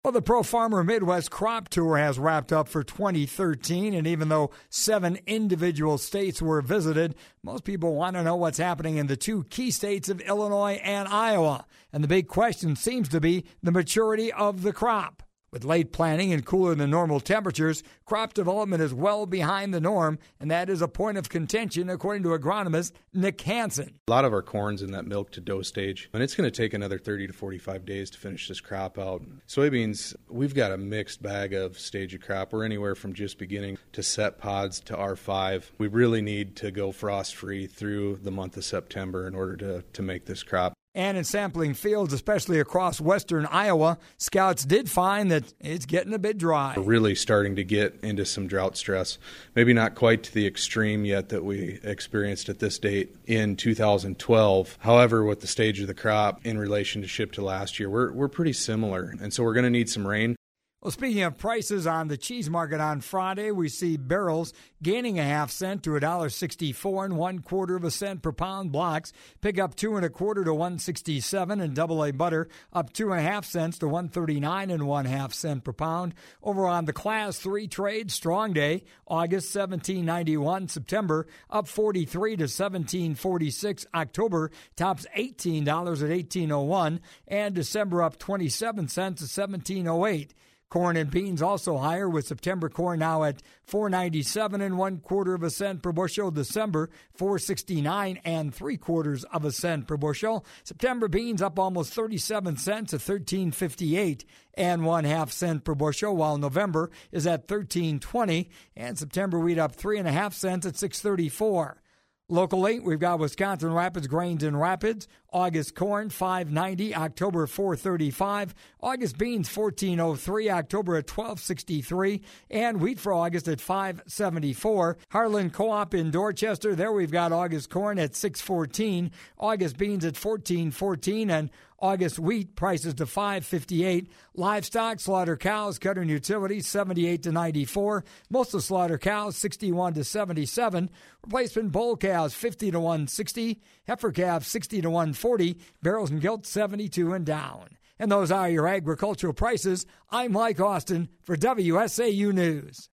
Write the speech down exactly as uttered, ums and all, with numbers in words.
Well, the Pro Farmer Midwest Crop Tour has wrapped up for twenty thirteen, and even though seven individual states were visited, most people want to know what's happening in the two key states of Illinois and Iowa. And the big question seems to be the maturity of the crop. With late planting and cooler than normal temperatures, crop development is well behind the norm, and that is a point of contention, according to agronomist Nick Hansen. A lot of our corn's in that milk to dough stage, and it's going to take another thirty to forty-five days to finish this crop out. Soybeans, we've got a mixed bag of stage of crop. We're anywhere from just beginning to set pods to R five. We really need to go frost-free through the month of September in order to, to make this crop. And in sampling fields, especially across western Iowa, scouts did find that it's getting a bit dry. We're really starting to get into some drought stress. Maybe not quite to the extreme yet that we experienced at this date in two thousand twelve. However, with the stage of the crop in relationship to last year, we're, we're pretty similar. And so we're going to need some rain. Well, speaking of prices on the cheese market on Friday, we see barrels gaining a half cent to one dollar sixty-four and one quarter of a cent per pound. Blocks pick up two and a quarter to one sixty-seven, and double A butter up two and a half cents to one thirty-nine and one half cent per pound. Over on the class three trade, strong day, August seventeen ninety-one, September up forty-three to seventeen forty-six, October tops eighteen dollars at eighteen oh one, and December up twenty-seven cents to seventeen oh eight. Corn and beans also higher, with September corn now at four ninety-seven and one quarter of a cent per bushel. December four sixty-nine and three quarters of a cent per bushel. September beans up almost thirty-seven cents to thirteen fifty-eight and one half cent per bushel, while November is at thirteen twenty, and September wheat up three and a half cents at six thirty-four. Locally, we've got Wisconsin Rapids grains in Rapids. August corn five ninety, October four thirty-five. August beans fourteen oh three, October at twelve sixty-three, and wheat for August at five seventy-four. Harlan Co-op in Dorchester, there we've got August corn at six fourteen, August beans at fourteen fourteen, and August wheat prices to five fifty-eight. Livestock, slaughter cows, cutter and utilities seventy-eight to ninety-four. Most of slaughter cows sixty-one to seventy-seven. Replacement bull cows fifty to one sixty. Heifer calves sixty to one forty. Barrels and gilt seventy-two and down. And those are your agricultural prices. I'm Mike Austin for W S A U News.